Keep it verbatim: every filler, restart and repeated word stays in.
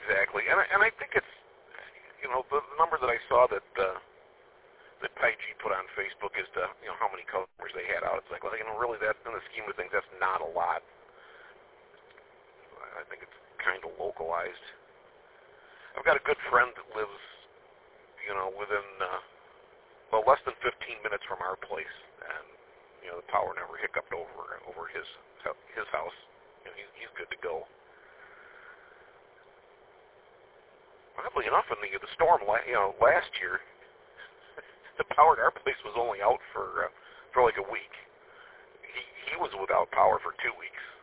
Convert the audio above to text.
exactly. And I, and I think it's, you know, the, the number that I saw that uh, that Pai Chi put on Facebook is to, you know, how many customers they had out. It's like, well, you know, really, that in the scheme of things, that's not a lot. I think it's kind of localized. I've got a good friend that lives, you know, within, uh, well, less than fifteen minutes from our place, and, you know, the power never hiccuped over over his his house. You know, he's, he's good to go. Oddly enough, in the, the storm, you know, last year, the power at our place was only out for uh, for like a week. He he was without power for two weeks.